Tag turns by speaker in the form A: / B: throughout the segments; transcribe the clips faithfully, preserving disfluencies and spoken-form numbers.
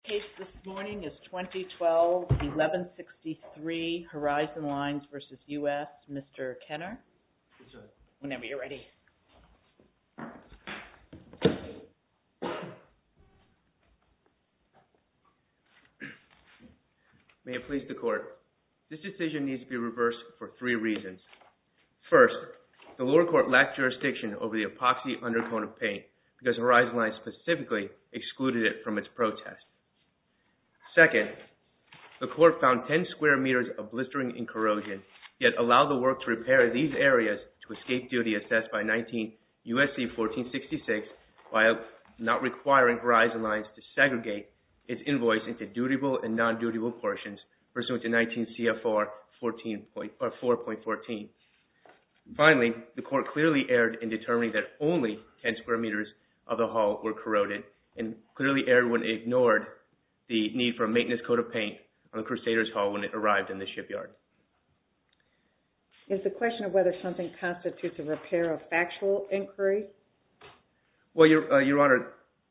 A: Case this morning is twenty twelve eleven sixty-three Horizon Lines versus U S Mister Kenner, whenever you're ready.
B: May it please the Court. This decision needs to be reversed for three reasons. First, the lower court lacked jurisdiction over the epoxy undercoat of paint because Horizon Lines specifically excluded it from its protest. Second, the Court found ten square meters of blistering and corrosion, yet allowed the work to repair these areas to escape duty assessed by nineteen U S C fourteen sixty-six while not requiring Horizon Lines to segregate its invoice into dutiable and non-dutiable portions pursuant to nineteen C F R four point fourteen. Finally, the Court clearly erred in determining that only ten square meters of the hull were corroded, and clearly erred when it ignored the need for a maintenance coat of paint on the Crusader's hull when it arrived in the shipyard.
C: Is the question of whether something constitutes a repair a factual inquiry?
B: Well, Your, uh, Your Honor,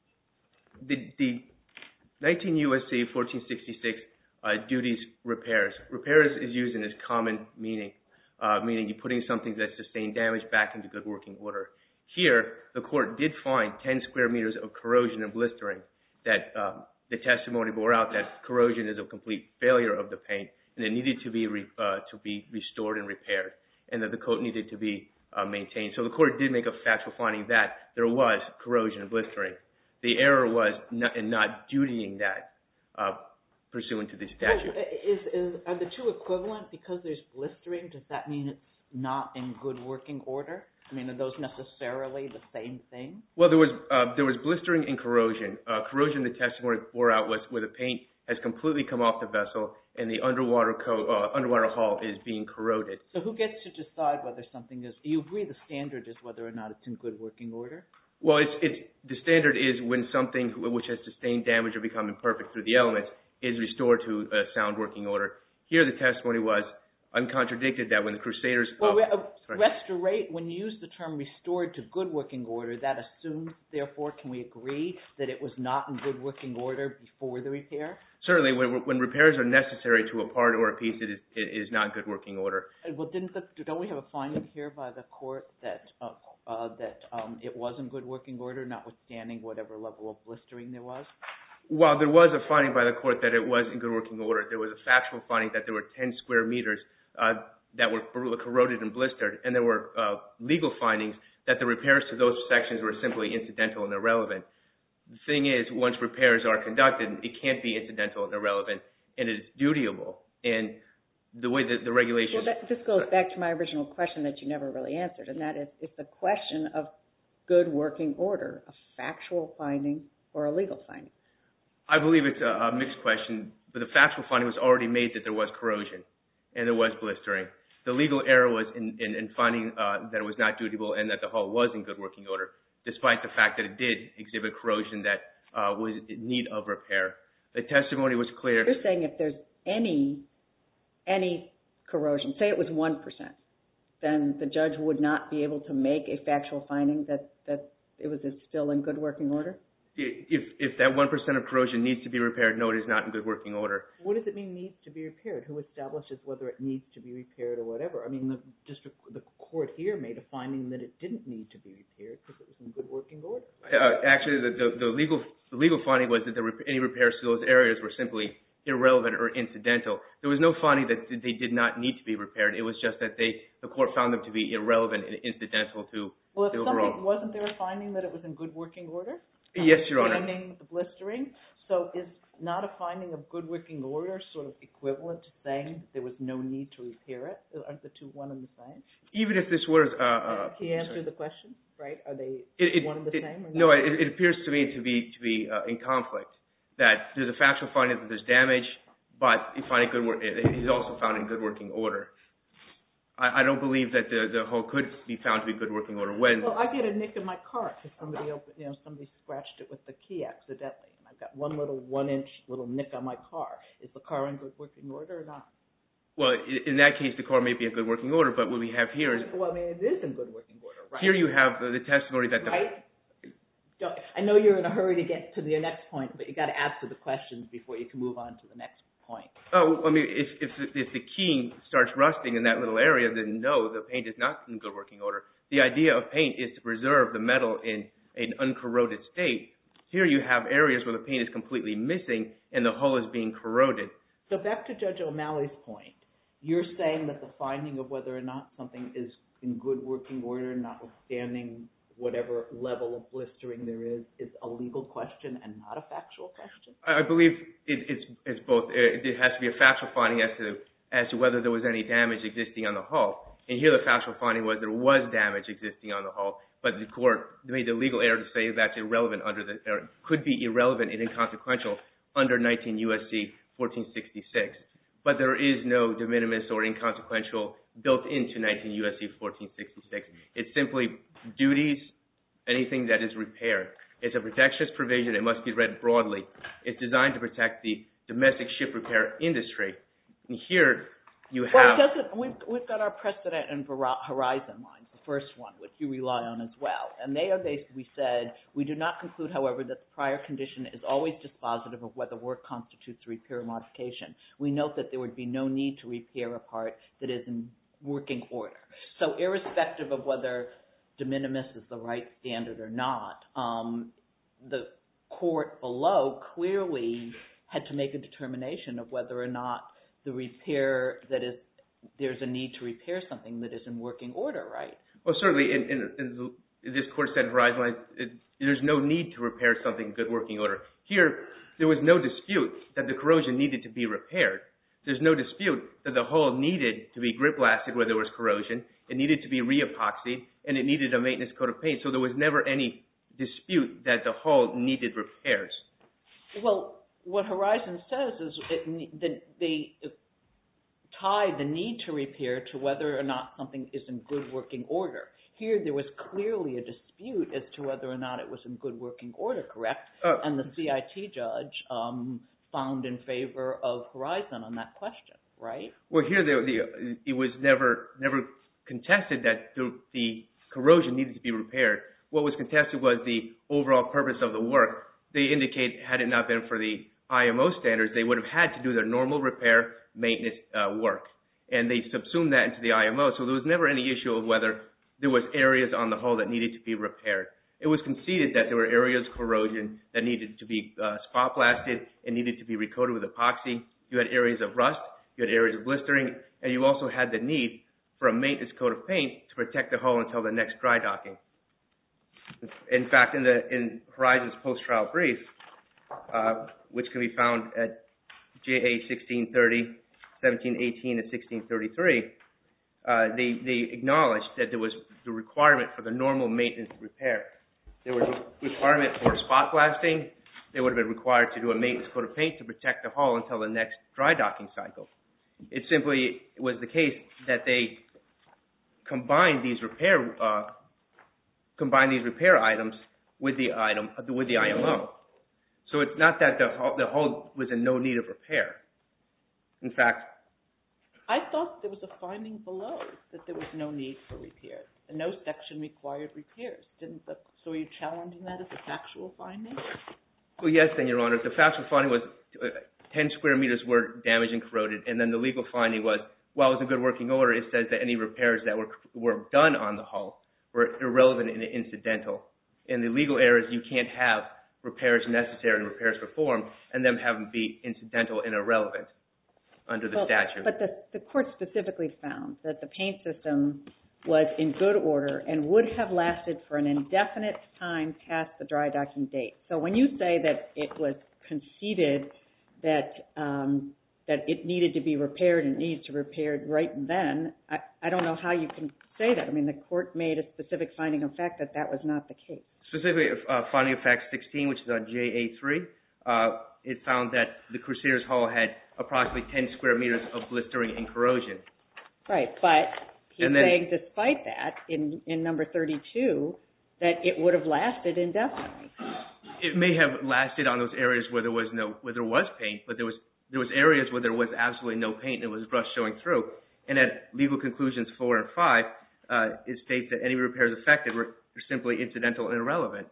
B: the, the nineteen U S C fourteen sixty-six uh, duties repairs. Repairs is used in its common meaning, uh, meaning you're putting something that sustained damage back into good working order. Here, the Court did find ten square meters of corrosion and blistering that uh, the testimony bore out that corrosion is a complete failure of the paint and it needed to be re, uh, to be restored and repaired, and that the coat needed to be uh, maintained. So the Court did make a factual finding that there was corrosion and blistering. The error was not, in not dutying that uh, pursuant to the statute.
A: Well, is, is, are the two equivalent? Because there's blistering, does that mean it's not in good working order? I mean, are those necessarily the same thing? Well,
B: there was uh, there was blistering and corrosion. Uh, corrosion, the testimony bore out, was where the paint has completely come off the vessel and the underwater coat, uh, underwater hull is being corroded.
A: So who gets to decide whether something is? You agree the standard is whether or not it's in good working order?
B: Well, it's it's the standard is when something which has sustained damage or become imperfect through the elements is restored to a sound working order. Here, the testimony was uncontradicted that when the Crusaders
A: well, uh, restorate, when you use the term restored to good working order, that assumes, therefore, can we agree that it was not in good working order before the repair?
B: Certainly, when, when repairs are necessary to a part or a piece, it is, it is not good working order.
A: Well, didn't the, don't we have a finding here by the Court that uh, uh, that um, it was in good working order, notwithstanding whatever level of blistering there was?
B: While there was a finding by the Court that it was in good working order, there was a factual finding that there were ten square meters uh, that were corroded and blistered, and there were uh, legal findings that the repairs to those sections were simply incidental and irrelevant. The thing is, once repairs are conducted, it can't be incidental and irrelevant, and it is dutiable. And the way that the regulations...
C: Well, that, this goes back to my original question that you never really answered, and that is, is the question of good working order a factual finding or a legal finding?
B: I believe it's a, a mixed question, but the factual finding was already made that there was corrosion and there was blistering. The legal error was in, in, in finding uh, that it was not dutiable and that the hull was in good working order, despite the fact that it did exhibit corrosion that uh, was in need of repair. The testimony was clear.
C: You're saying if there's any any corrosion, say it was one percent, then the judge would not be able to make a factual finding that, that it was still in good working order?
B: If if that one percent of corrosion needs to be repaired, no, it is not in good working order.
A: What does it mean needs to be repaired? Who establishes whether it needs to be repaired or whatever? I mean, the district, the court here made a finding that it didn't need to be repaired because it was in good working order.
B: Uh, actually, the, the, the legal the legal finding was that the, any repairs to those areas were simply irrelevant or incidental. There was no finding that they did not need to be repaired. It was just that they the court found them to be irrelevant and incidental to
A: well, if
B: the overall.
A: Well, wasn't there a finding that it was in good working order?
B: Yes, Your Honor.
A: With the blistering. So is not a finding of good working order sort of equivalent to saying that there was no need to repair it? Aren't the two one and the same?
B: Even if this was... Uh, uh,
A: Can you answer the question, right? Are they
B: it, it,
A: one and the
B: it,
A: same? Or
B: no,
A: not?
B: it, it appears to me to be to be uh, in conflict. That there's a factual finding that there's damage, but he found it good. He's also found in good working order. I, I don't believe that the the hull could be found to be good working order when.
A: Well, I get a nick in my car because somebody opened, you know, somebody scratched it with the key accidentally, and I've got one little one inch little nick on my car. Is the car in good working order or not?
B: Well, in that case, the car may be in good working order, but what we have here is.
A: Well, I mean, it is in good working order, right?
B: Here you have the, the testimony that the.
A: Right. don't, I know you're in a hurry to get to the next point, but you got to answer the questions before you can move on to the next point.
B: Oh, I mean, if if if the keying starts rusting in that little area, then no, the paint is not in good working order. The idea of paint is to preserve the metal in an uncorroded state. Here you have areas where the paint is completely missing and the hull is being corroded.
A: So back to Judge O'Malley's point, you're saying that the finding of whether or not something is in good working order, notwithstanding whatever level of blistering there is, is a legal question and not a factual question?
B: I believe it, it's it's both. It, it has to be a factual finding as to as to whether there was any damage existing on the hull. And here the factual finding was there was damage existing on the hull, but the court made the legal error to say that's irrelevant under the or could be irrelevant and inconsequential under nineteen U S C fourteen sixty-six. But there is no de minimis or inconsequential built into nineteen U S C fourteen sixty-six. It's simply duties, anything that is repaired. It's a protectionist provision. It must be read broadly. It's designed to protect the domestic ship repair industry. And here you have...
A: Well, it doesn't, we've, we've got our precedent and Horizon lines, the first one, which you rely on as well. And they are basically said, we do not conclude, however, that the prior condition is always dispositive of whether work constitutes repair or modification. We note that there would be no need to repair a part that is in working order. So irrespective of whether de minimis is the right standard or not, um, the court below clearly had to make a determination of whether or not the repair that is, there's a need to repair something that is in working order, right?
B: Well, certainly, in, in, in this court said Horizon Lines, it, there's no need to repair something in good working order. Here, there was no dispute that the corrosion needed to be repaired. There's no dispute that the hull needed to be grip blasted where there was corrosion. It needed to be re-epoxied, and it needed a maintenance coat of paint. So there was never any dispute that the hull needed repairs.
A: Well, what Horizon says is it, that they tie the need to repair to whether or not something is in good working order. Here, there was clearly a dispute as to whether or not it was in good working order, correct? Uh, and the C I T judge um, found in favor of Horizon on that question, right?
B: Well, here the, the, it was never never contested that the, the corrosion needed to be repaired. What was contested was the overall purpose of the work. They indicate, had it not been for the I M O standards, they would have had to do their normal repair maintenance uh, work. And they subsumed that into the I M O, so there was never any issue of whether there was areas on the hull that needed to be repaired. It was conceded that there were areas of corrosion that needed to be uh, spot blasted and needed to be recoated with epoxy. You had areas of rust, you had areas of blistering, and you also had the need for a maintenance coat of paint to protect the hull until the next dry docking. In fact, in the in Horizon's post-trial brief, uh, which can be found at J A sixteen thirty, seventeen eighteen, and sixteen thirty-three, uh, they, they acknowledged that there was the requirement for the normal maintenance repair. There was a requirement for spot blasting. They would have been required to do a maintenance coat of paint to protect the hull until the next dry docking cycle. It simply was the case that they combined these repair uh, combined these repair items with the item with the I M O. So it's not that the hull, the hull was in no need of repair. In fact,
A: I thought there was a finding below that there was no need for repairs. No section required repairs. Didn't the, so are you challenging that as a factual finding?
B: Well, yes, then, Your Honor. The factual finding was uh, ten square meters were damaged and corroded, and then the legal finding was, while it was in good working order, it says that any repairs that were were done on the hull were irrelevant and incidental. In the legal areas, you can't have repairs necessary and repairs performed, and them have them be incidental and irrelevant under the
C: well,
B: statute.
C: But the, the court specifically found that the paint system was in good order and would have lasted for an indefinite time past the dry docking date. So when you say that it was conceded that um, that it needed to be repaired and needs to be repaired right then, I, I don't know how you can say that. I mean, the court made a specific finding of fact that that was not the case.
B: Specifically, uh, finding of fact sixteen, which is on J A three, uh, it found that the Crusader's hull had approximately ten square meters of blistering and corrosion.
C: Right, but he's
B: and then,
C: saying despite that, in, in number thirty-two, that it would have lasted indefinitely.
B: It may have lasted on those areas where there was no, where there was paint, but there was there was areas where there was absolutely no paint and it was rust showing through. And at legal conclusions four and five, uh, it states that any repairs affected were simply incidental and irrelevant.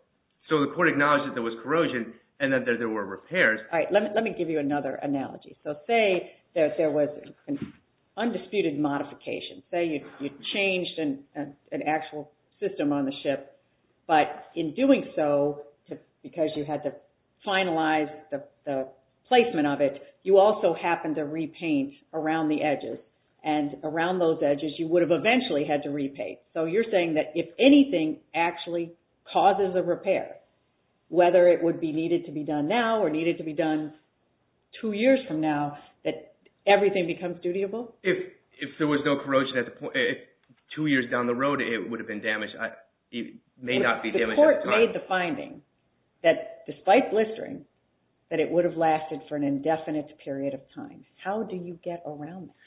B: So the court acknowledged that there was corrosion and that there, there were repairs.
C: All right, let me, let me give you another analogy. So say that there was an undisputed modification. Say you, you changed an, an, an actual system on the ship, but in doing so, to, because you had to finalize the, the placement of it, you also happened to repaint around the edges. And around those edges, you would have eventually had to repaint. So you're saying that if anything actually causes a repair, whether it would be needed to be done now or needed to be done two years from now, that everything becomes dutiable?
B: If if there was no corrosion at the point, if two years down the road it would have been damaged, I, it may
C: but
B: not be damaged
C: at the time.
B: The
C: court made the finding that despite blistering, that it would have lasted for an indefinite period of time. How do you get around that?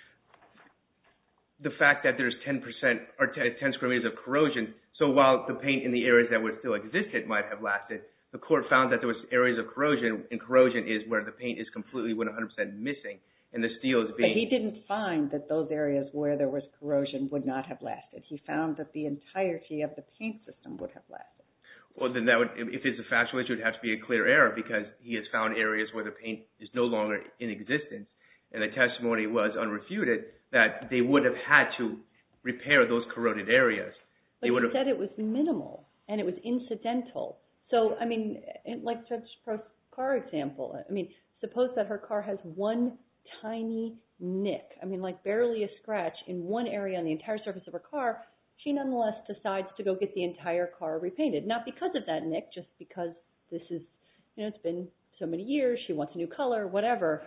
B: The fact that there's ten percent or ten square meters of corrosion, so while the paint in the areas that would still existed might have lasted, the court found that there was areas of corrosion, and corrosion is where the paint is completely one hundred percent missing, and the steel is being...
C: But he didn't find that those areas where there was corrosion would not have lasted. He found that the entirety of the paint system would have lasted.
B: Well, then that would, if it's a factual issue, it would have to be a clear error because he has found areas where the paint is no longer in existence, and the testimony was unrefuted that they would have had to repair those corroded areas.
D: But
B: they
D: he
B: have,
D: said it was minimal and it was incidental. So, I mean, like Judge Prost's car example, I mean, suppose that her car has one tiny nick, I mean, like barely a scratch in one area on the entire surface of her car, she nonetheless decides to go get the entire car repainted. Not because of that nick, just because this is, you know, it's been so many years, she wants a new color, whatever.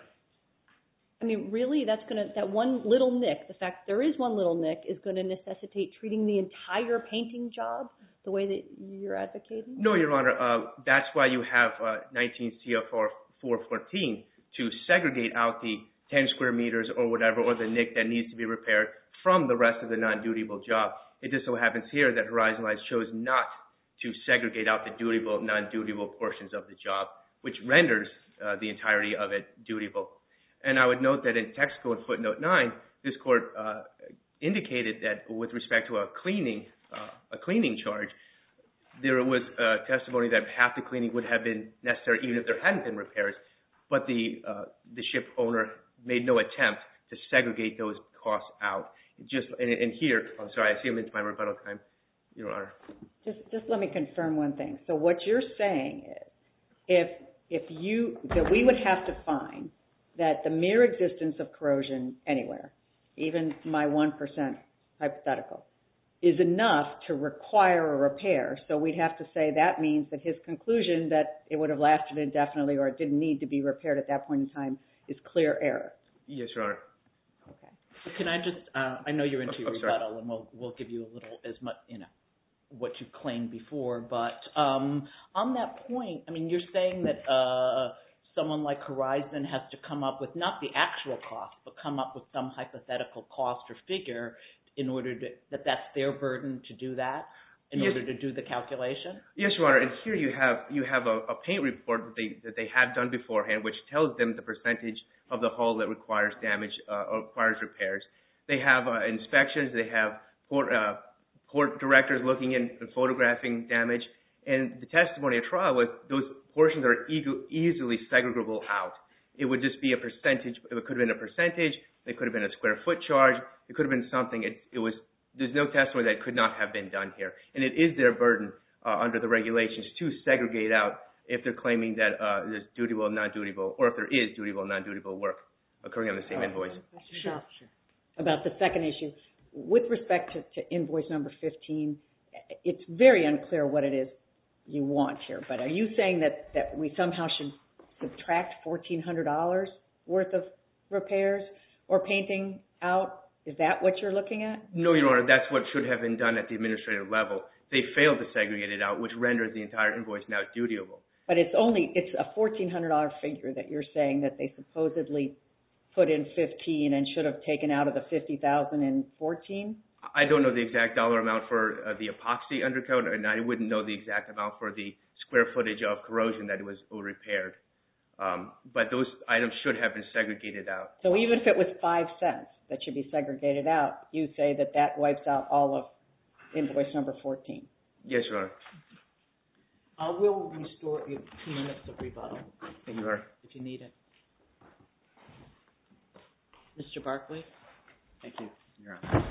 D: I mean, really, that's going to, that one little nick, the fact there is one little nick is going to necessitate treating the entire painting job the way that you're advocating?
B: No, Your Honor. Uh, that's why you have uh, nineteen C F R four fourteen to segregate out the ten square meters or whatever, or the nick that needs to be repaired from the rest of the non-dutiable job. It just so happens here that Horizon Lines chose not to segregate out the dutiable, non-dutiable portions of the job, which renders uh, the entirety of it dutiable. And I would note that in Texaco in footnote nine, this court uh, indicated that with respect to a cleaning, uh, a cleaning charge, there was uh, testimony that half the cleaning would have been necessary even if there hadn't been repairs, but the uh, the ship owner made no attempt to segregate those costs out. Just and, and here, I'm sorry, I see I'm into my rebuttal time, Your Honor.
C: Just just let me confirm one thing. So what you're saying is, if if you that we would have to find that the mere existence of corrosion anywhere, even my one percent hypothetical, is enough to require a repair. So we'd have to say that means that his conclusion that it would have lasted indefinitely or it didn't need to be repaired at that point in time is clear error.
B: Yes, Your Honor.
C: Okay.
A: So can I just, uh, I know you're into your
B: I'm sorry.
A: rebuttal, and we'll we'll give you a little, as much, you know, what you claimed before, but um, on that point, I mean, you're saying that uh, someone like Horizon has to come up with not the actual cost, but come up with some hypothetical cost or figure in order to, that that's their burden to do that, in
B: yes.
A: order to do the calculation?
B: Yes, Your Honor. And here you have you have a, a paint report that they that they have done beforehand, which tells them the percentage of the hull that requires damage uh, or requires repairs. They have uh, inspections. They have port uh, port directors looking in and photographing damage. And the testimony at trial was those portions are e- easily segregable out. It would just be a percentage. It could have been a percentage. It could have been a square foot charge. It could have been something. It, it was. There's no testimony that could not have been done here. And it is their burden uh, under the regulations to segregate out if they're claiming that uh, there's dutiable and non-dutiable, or if there is dutiable and non-dutiable work occurring on the same invoice.
C: Sure. About the second issue, with respect to, to invoice number fifteen, it's very unclear what it is you want here. But are you saying that, that we somehow should subtract fourteen hundred dollars worth of repairs or painting out? Is that what you're looking at?
B: No, Your Honor. That's what should have been done at the administrative level. They failed to segregate it out, which renders the entire invoice now dutiable.
C: But it's only, it's a fourteen hundred dollars figure that you're saying that they supposedly put in fifteen and should have taken out of the fifty thousand in fourteen?
B: I don't know the exact dollar amount for uh, the epoxy undercoat, and I wouldn't know the exact amount for the square footage of corrosion that was repaired. Um, but those items should have been segregated out.
C: So even if it was five cents that should be segregated out, you say that that wipes out all of invoice number fourteen?
B: Yes, Your Honor.
A: I will restore you two minutes of rebuttal.
B: Thank you, Your
A: if you need it. Mister Barkley?
E: Thank you, Your Honor.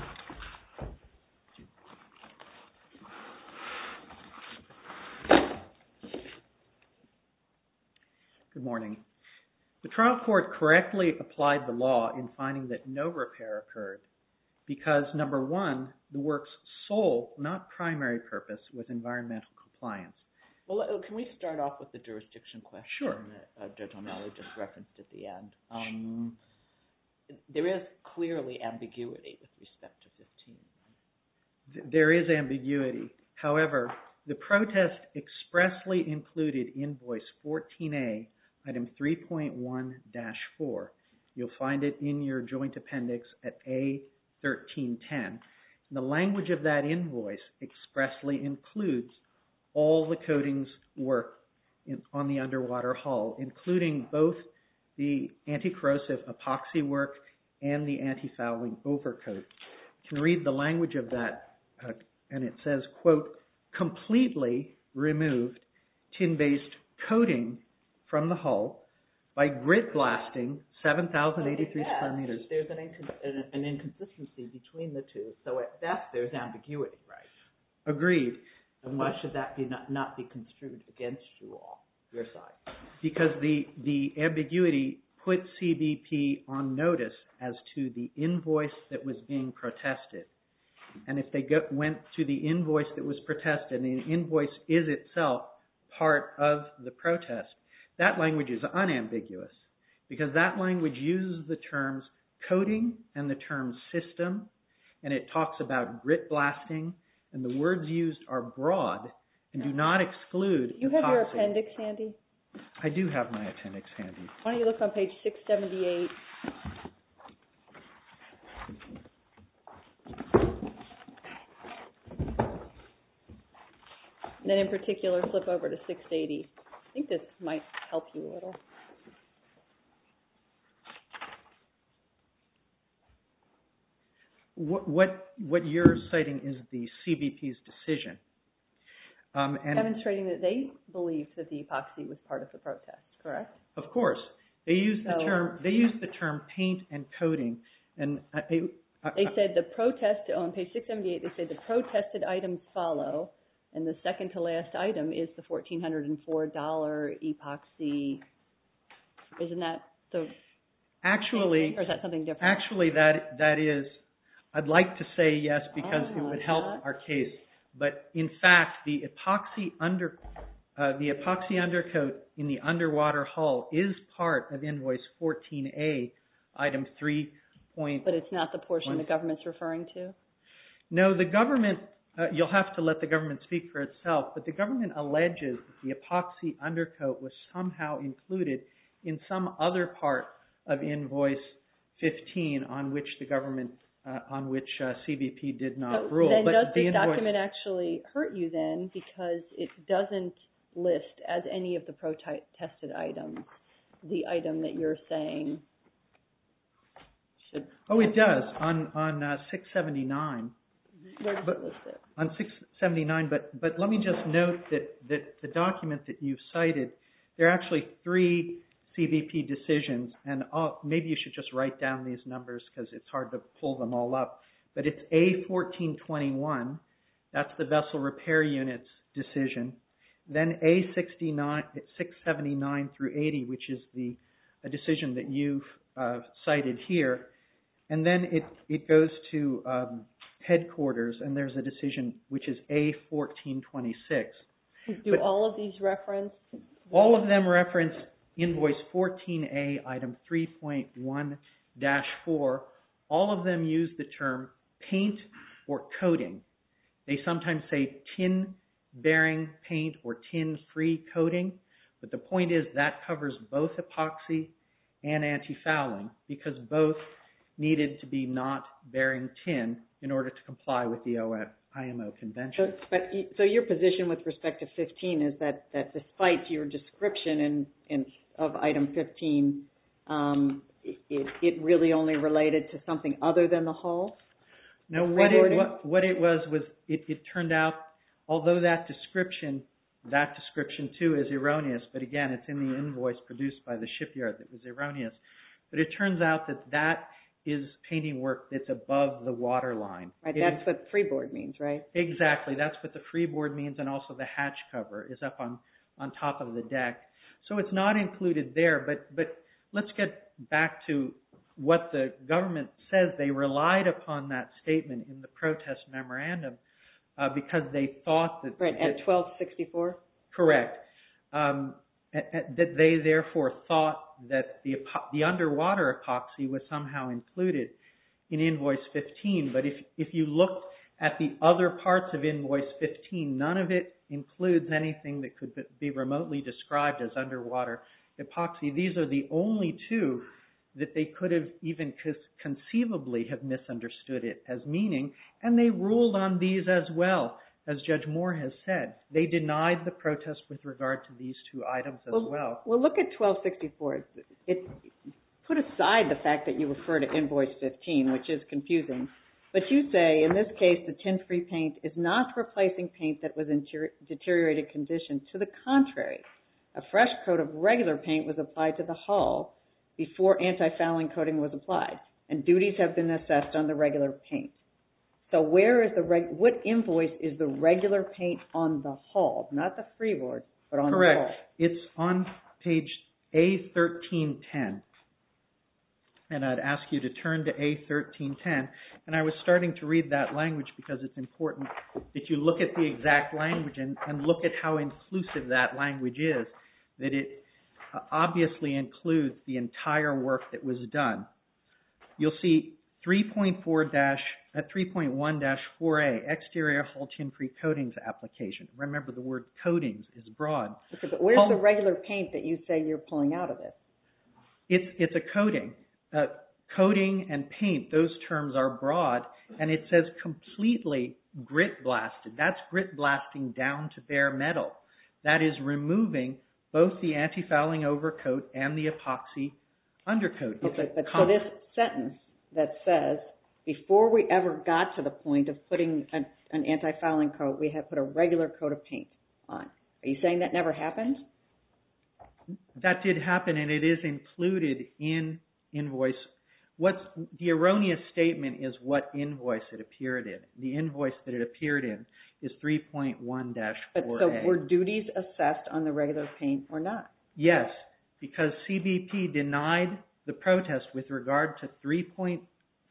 E: Good morning. The trial court correctly applied the law in finding that no repair occurred because, number one, the work's sole, not primary purpose was environmental compliance.
A: Well, can we start off with the jurisdiction question
E: Sure.
A: that uh, Judge O'Malley just referenced at the end? Um, there is clearly ambiguity with respect to fifteen.
E: There is ambiguity. However, the protest expressly included invoice fourteen A, item three point one dash four. You'll find it in your joint appendix at A thirteen ten. The language of that invoice expressly includes all the coatings work in, on the underwater hull, including both the anti-corrosive epoxy work and the anti-fouling overcoat. You can read the language of that, uh, and it says, quote, completely removed tin-based coating from the hull by grit blasting seven thousand eighty-three
A: yes,
E: square meters.
A: There's an, incon- an inconsistency between the two, so at best there's ambiguity, right?
E: Agreed.
A: And why should that be not, not be construed against you all, your side?
E: Because the, the ambiguity put C B P on notice as to the invoice that was being protested. And if they go, went to the invoice that was protested, and the invoice is itself part of the protest, that language is unambiguous because that language uses the terms coating and the term system, and it talks about grit blasting, and the words used are broad and do not exclude
D: You have
E: epoxy.
D: your appendix handy?
E: I do have my appendix handy.
D: Why don't you look on page six seventy-eight? And then in particular, flip over to six eighty. I think this might help you a little.
E: What, what, what you're citing is the C B P's decision. Um, and
D: Demonstrating that they believed that the epoxy was part of the protest, correct?
E: of course, they use the
D: So-
E: term they use the term paint and coating, and I, I,
D: They said the protest, oh, on page six seventy-eight, they said the protested items follow, and the second to last item is the one thousand four hundred four dollars epoxy. Isn't that the
E: actually,
D: or is that something different?
E: actually that that is. I'd like to say yes because
D: Oh,
E: it would
D: it's
E: help
D: not?
E: our case, but in fact, the epoxy under uh, the epoxy undercoat in the underwater hull is part of invoice fourteen A, item three point.
D: But it's not the portion
E: One.
D: the government's referring to?
E: No, the government. Uh, you'll have to let the government speak for itself, but the government alleges that the epoxy undercoat was somehow included in some other part of invoice fifteen on which the government. Uh, on which uh, C B P did not
D: So
E: rule.
D: then
E: but
D: does
E: the
D: this
E: invoice,
D: document actually hurt you then because it doesn't list as any of the protested items the item that you're saying should...
E: Oh, it does on on uh, six seventy-nine.
D: Where does
E: but,
D: it list it?
E: On six seventy-nine, but but let me just note that that the document that you've cited, there are actually three C B P decisions, and I'll, maybe you should just write down these numbers because it's hard to pull them all up. But it's A fourteen twenty-one, that's the vessel repair unit's decision. Then A sixty-nine, six seventy-nine through eighty, which is the a decision that you've uh, cited here. And then it, it goes to um, headquarters, and there's a decision which is A fourteen twenty-six.
D: Do
E: But
D: all of these reference...
E: all of them reference invoice fourteen A, item three point one dash four. All of them use the term paint or coating. They sometimes say tin-bearing paint or tin-free coating, but the point is that covers both epoxy and anti-fouling because both needed to be not bearing tin in order to comply with the I M O convention.
C: So, but, y- so your position with respect to fifteen is that, that despite your description in, in, of item fifteen, um, it, it really only related to something other than the hull?
E: No,
C: The
E: what it,
C: freeboarding?
E: what, what it was was it, it turned out, although that description that description too is erroneous, but again, it's in the invoice produced by the shipyard that was erroneous. But it turns out that that is painting work that's above the water line.
C: Right,
E: it
C: that's
E: is,
C: what freeboard means, right?
E: Exactly, that's what the freeboard means, and also the hatch cover is up on, on top of the deck. So it's not included there, but, but let's get back to what the government says. They relied upon that statement in the protest memorandum uh, because they thought that...
C: Right, at twelve sixty-four?
E: Correct. Um, at, at, that they therefore thought that the, the underwater epoxy was somehow included in invoice fifteen. But if, if you look at the other parts of invoice fifteen, none of it includes anything that could be remotely described as underwater epoxy. These are the only two that they could have even conceivably have misunderstood it as meaning, and they ruled on these as well. As Judge Moore has said, they denied the protest with regard to these two items as well.
C: Well, well look at twelve sixty-four. It, put aside the fact that you refer to invoice fifteen, which is confusing, but you say, in this case, the tin-free paint is not replacing paint that was in deteriorated condition. To the contrary, a fresh coat of regular paint was applied to the hull before anti-fouling coating was applied, and duties have been assessed on the regular paint. So where is the reg- what invoice is the regular paint on the hull, not the freeboard, but on
E: Correct.
C: the hull?
E: It's on page A thirteen ten. And I'd ask you to turn to A thirteen ten. And I was starting to read that language because it's important that you look at the exact language and, and look at how inclusive that language is, that it uh, obviously includes the entire work that was done. You'll see three point four dash at three point one dash four A, exterior hull tin-free coatings application. Remember, the word coatings is broad.
C: Okay, but where's
E: hull,
C: the regular paint that you say you're pulling out of this?
E: It's, it's a coating. Uh, coating and paint, those terms are broad, and it says completely grit blasted. That's grit blasting down to bare metal. That is removing both the anti-fouling overcoat and the epoxy undercoat. It's
C: Okay, but
E: comp-
C: so this sentence that says, before we ever got to the point of putting an, an anti-fouling coat, we had put a regular coat of paint on. Are you saying that never happened?
E: That did happen, and it is included in invoice. What's the erroneous statement is what invoice it appeared in. The invoice that it appeared in is three point one dash four A.
C: But so were duties assessed on the regular paint or not?
E: Yes, because C B P denied the protest with regard to three point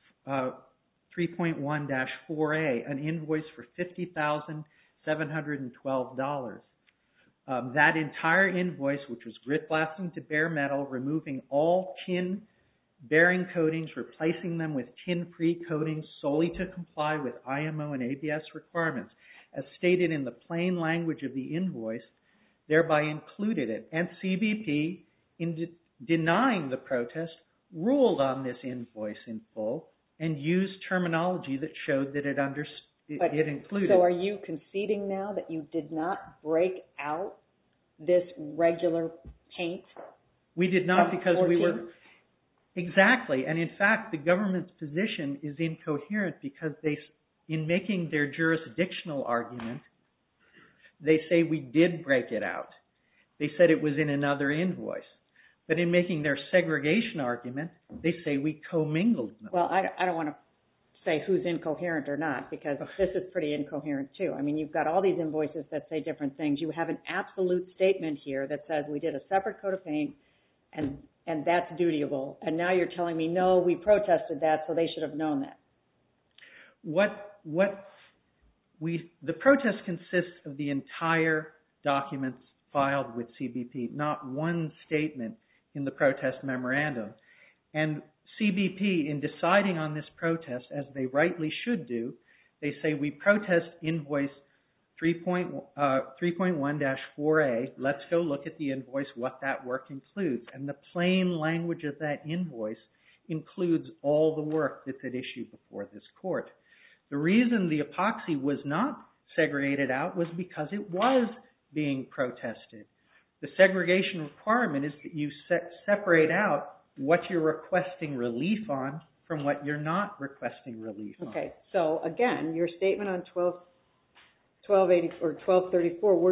E: one dash four A, an invoice for fifty thousand seven hundred twelve dollars. Um, that entire invoice, which was grit blasting to bare metal, removing all tin bearing coatings, replacing them with tin-free coatings solely to comply with I M O and A B S requirements, as stated in the plain language of the invoice, thereby included it. And C B P, in de- denying the protest, ruled on this invoice in full and used terminology that showed that it under it,
C: But,
E: it included.
C: So are you conceding now that you did not break out this regular paint?
E: We did not because we
C: fourteen?
E: were... Exactly. And in fact, the government's position is incoherent because they, in making their jurisdictional argument, they say we did break it out. They said it was in another invoice. But in making their segregation argument, they say we commingled them.
C: Well, I, I don't want to say who's incoherent or not, because this is pretty incoherent too. I mean, you've got all these invoices that say different things. You have an absolute statement here that says we did a separate coat of paint and and that's dutiable. And now you're telling me, no, we protested that, so they should have known that.
E: What what we the protest consists of the entire documents filed with C B P, not one statement in the protest memorandum. And C B P, in deciding on this protest, as they rightly should do, they say we protest invoice three point one dash four A. Let's go look at the invoice, what that work includes. And the plain language of that invoice includes all the work that's at issue before this court. The reason the epoxy was not segregated out was because it was being protested. The segregation requirement is that you se- separate out what you're requesting relief on from what you're not requesting relief on. Okay,
C: so again, your statement on twelve eighty or twelve thirty-four, we're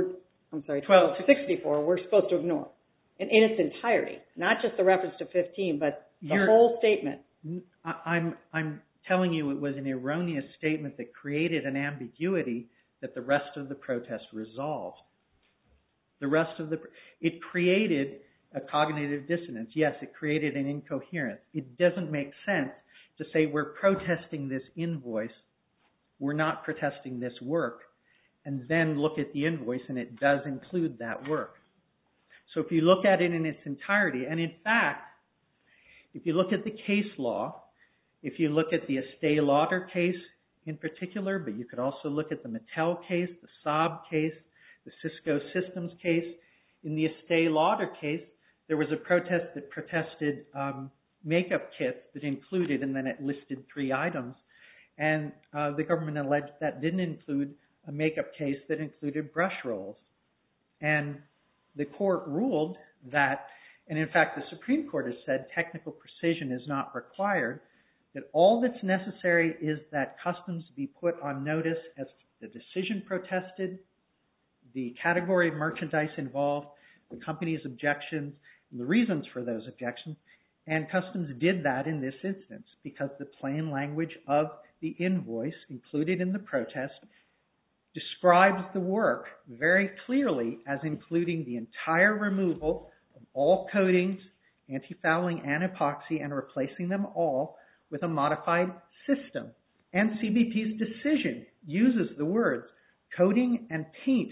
C: I'm sorry,
E: twelve
C: sixty-four, we're supposed to ignore in, in its entirety, not just the reference to fifteen, but the
E: You're,
C: whole statement.
E: I, I'm I'm telling you it was an erroneous statement that created an ambiguity that the rest of the protest resolved. The rest of the it created a cognitive dissonance. Yes, it created an incoherence. It doesn't make sense to say we're protesting this invoice, we're not protesting this work, and then look at the invoice and it does include that work. So if you look at it in its entirety, and in fact, if you look at the case law, if you look at the Estee Lauder case in particular, but you could also look at the Mattel case, the Saab case, the Cisco Systems case. In the Estee Lauder case, there was a protest that protested um, makeup kits that included, and then it listed three items. And uh, the government alleged that didn't include a makeup case that included brush rolls. And the court ruled that, and in fact the Supreme Court has said technical precision is not required, that all that's necessary is that customs be put on notice as the decision protested, the category of merchandise involved, the company's objections, and the reasons for those objections. And customs did that in this instance because the plain language of the invoice included in the protest describes the work very clearly as including the entire removal of all coatings, anti-fouling and epoxy, and replacing them all with a modified system. And C B P's decision uses the words coating and paint,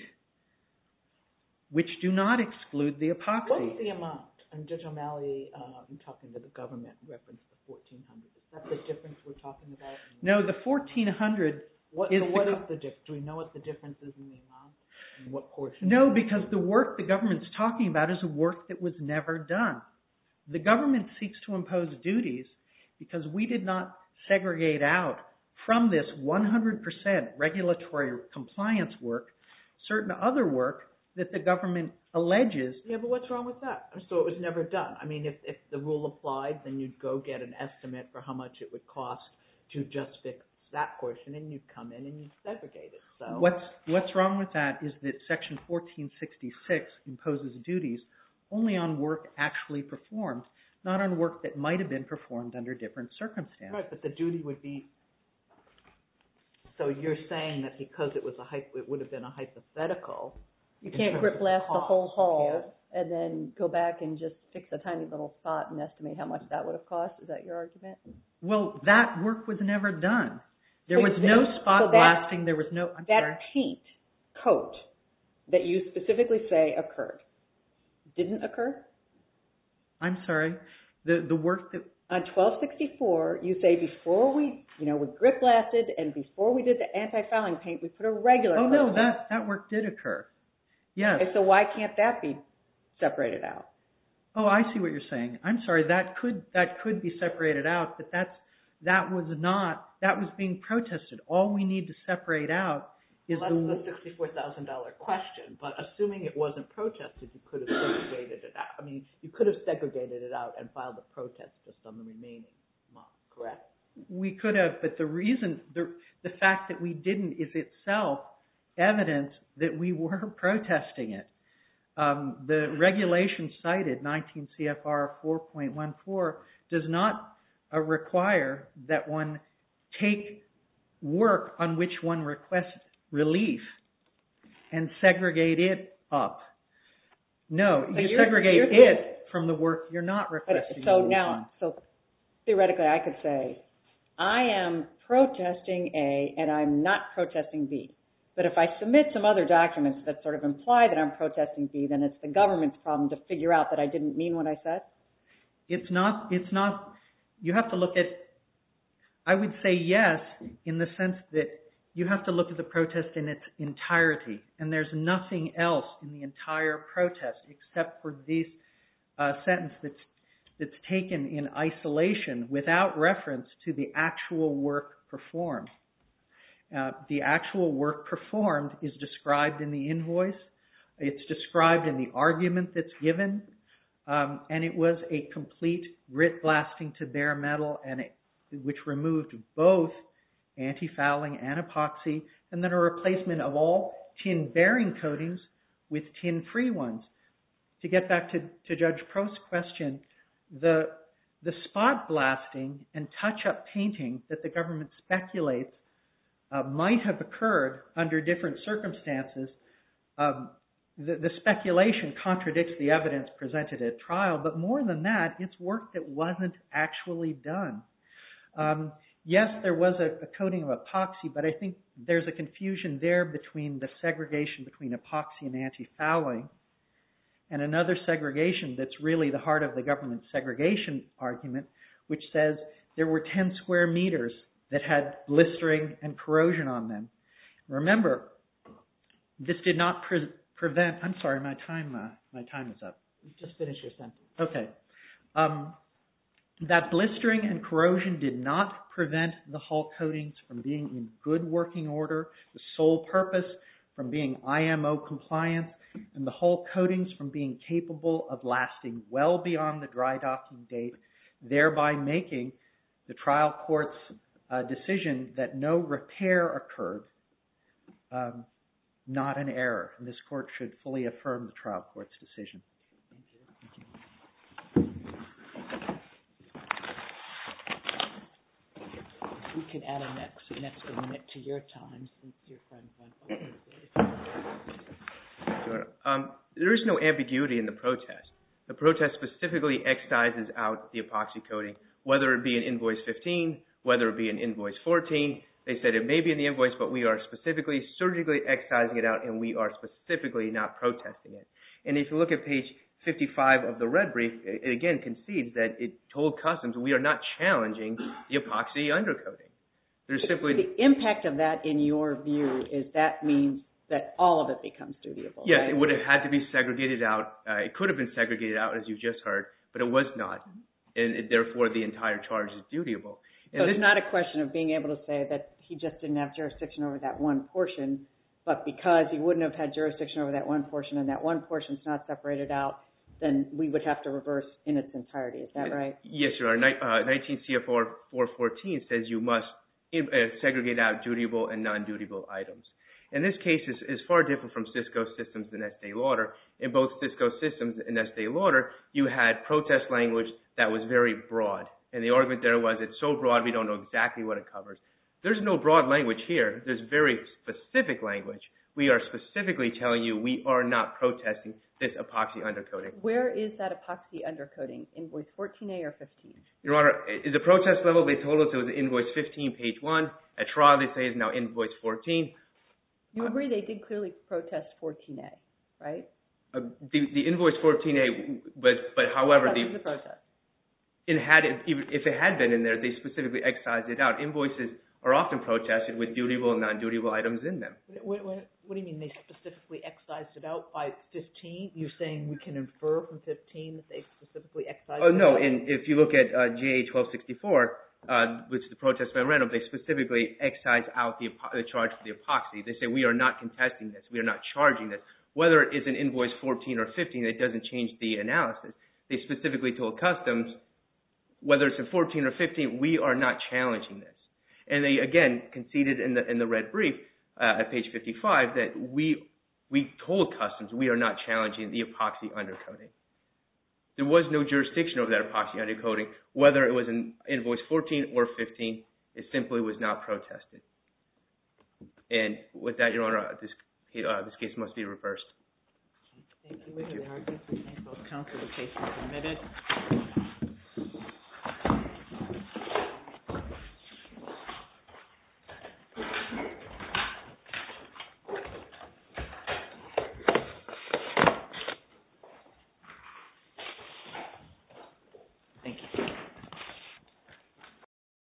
E: which do not exclude the epoxy.
A: What's the amount? And Judge O'Malley, uh, in talking to the government, referenced the fourteen hundred. Is that the difference we're talking about?
E: No, the fourteen hundred
A: what,
E: is
A: so what
E: the,
A: is the difference? Do we know what the difference is in the amount? And what portion?
E: No, because the work the government's talking about is a work that was never done. The government seeks to impose duties because we did not segregate out from this one hundred percent regulatory compliance work certain other work that the government alleges.
A: Yeah, but what's wrong with that? So it was never done. I mean, if, if the rule applied, then you'd go get an estimate for how much it would cost to just fix that portion, and you'd come in and you'd segregate it. So
E: What's, what's wrong with that is that Section fourteen sixty-six imposes duties only on work actually performed, not on work that might have been performed under different circumstances.
A: right, but the duty would be. So you're saying that because it was a it would have been a hypothetical.
D: You can't grip blast the whole hall and then go back and just fix a tiny little spot and estimate how much that would have cost. Is that your argument?
E: Well, that work was never done. There
C: So
E: was
C: you-
E: no spot
C: so that-
E: blasting. There was no. I'm
C: That
E: sorry.
C: paint coat that you specifically say occurred didn't occur?
E: I'm sorry. The the work that
C: On twelve sixty-four, you say before we, you know, we grip blasted and before we did the anti-fouling paint, we put a regular
E: oh
C: coat.
E: no that that work did occur. Yes.
C: Okay, so why can't that be separated out?
E: Oh, I see what you're saying. I'm sorry. That could that could be separated out, but that's that was not that was being protested. All we need to separate out is
A: Well,
E: the.
A: that's the sixty-four thousand dollar question. But assuming it wasn't protested, you could have segregated it out. I mean, you could have segregated it out and filed a protest just on the remaining month, correct?
E: We could have, but the reason the the fact that we didn't is itself evidence that we were protesting it. Um, the regulation cited, nineteen C F R four point one four, does not uh, require that one take work on which one requests relief and segregate it up. No,
C: So
E: you
C: you're-
E: segregate
C: you're-
E: it from the work you're not
C: But,
E: requesting
C: so
E: relief
C: now,
E: on.
C: so theoretically, I could say, I am protesting A and I'm not protesting B. But if I submit some other documents that sort of imply that I'm protesting B, then it's the government's problem to figure out that I didn't mean what I said?
E: It's not, it's not, you have to look at, I would say yes, in the sense that you have to look at the protest in its entirety. And there's nothing else in the entire protest except for this uh, sentence that's, that's taken in isolation without reference to the actual work performed. Uh, the actual work performed is described in the invoice. It's described in the argument that's given. Um, and it was a complete grit blasting to bare metal, and it, which removed both anti-fouling and epoxy, and then a replacement of all tin bearing coatings with tin-free ones. To get back to, to Judge Prost's question, the, the spot blasting and touch-up painting that the government speculates uh, might have occurred under different circumstances, um, the, the speculation contradicts the evidence presented at trial, but more than that, it's work that wasn't actually done. Um, yes, there was a, a coating of epoxy, but I think there's a confusion there between the segregation between epoxy and anti-fouling and another segregation that's really the heart of the government segregation argument, which says there were ten square meters that had blistering and corrosion on them. Remember, this did not pre- prevent... I'm sorry, my time uh, my time is up.
A: Just finish your sentence.
E: Okay. Um, that blistering and corrosion did not prevent the hull coatings from being in good working order, the sole purpose from being I M O compliant, and the hull coatings from being capable of lasting well beyond the dry docking date, thereby making the trial court's uh, decision that no repair occurred um, not an error. And this court should fully affirm the trial court's decision. Thank you.
A: We could add a next, an extra minute to your time since your friend went over.
B: Sure. Um, there is no ambiguity in the protest. The protest specifically excises out the epoxy coating, whether it be in invoice fifteen, whether it be in invoice fourteen. They said it may be in the invoice, but we are specifically surgically excising it out, and we are specifically not protesting it. And if you look at page fifty-five of the red brief, it again concedes that it told Customs we are not challenging the epoxy undercoating. There's simply
C: the impact of that, in your view, is that means that all of it becomes dutiable.
B: Yes,
C: right?
B: It would have had to be segregated out. Uh, it could have been segregated out, as you just heard, but it was not, and it, therefore the entire charge is dutiable. And
C: so
B: this,
C: it's not a question of being able to say that he just didn't have jurisdiction over that one portion, but because he wouldn't have had jurisdiction over that one portion and that one portion's not separated out, then we would have to reverse in its entirety. Is that right?
B: Yes, Your Honor. Uh, nineteen C F R four fourteen says you must in, uh, segregate out dutiable and non-dutiable items. And this case is, is far different from Cisco Systems and Estee Lauder. In both Cisco Systems and Estee Lauder, you had protest language that was very broad. And the argument there was it's so broad we don't know exactly what it covers. There's no broad language here. There's very specific language. We are specifically telling you we are not protesting this epoxy undercoating.
D: Where is that epoxy undercoating? Invoice fourteen A or fifteen?
B: Your Honor, at the protest level, they told us it was invoice fifteen, page one. At trial, they say it's now invoice fourteen.
D: You agree they did clearly protest fourteen A, right?
B: Uh, the, the invoice fourteen A, but, but however,
D: That
B: the,
D: was the protest.
B: it had it, even if it had been in there, they specifically excised it out. Invoices are often protested with dutiable and non-dutiable items in them.
A: What, what, what do you mean they specifically excised it out by fifteen? You're saying we can infer from fifteen that they specifically excised
B: Oh,
A: it
B: no,
A: out?
B: and if you look at uh, J A twelve sixty-four, uh, which is the protest memorandum, they specifically excise out the, the charge for the epoxy. They say we are not contesting this. We are not charging this. Whether it's an invoice fourteen or fifteen, it doesn't change the analysis. They specifically told Customs, whether it's in fourteen or fifteen, we are not challenging this. And they, again, conceded in the in the red brief uh, at page fifty-five that we we told Customs we are not challenging the epoxy undercoating. There was no jurisdiction over that epoxy undercoating, whether it was in invoice fourteen or fifteen. It simply was not protested. And with that, Your Honor, this uh, this case must be reversed.
A: Thank you. We have the argument. We thank both counsel. The case is submitted.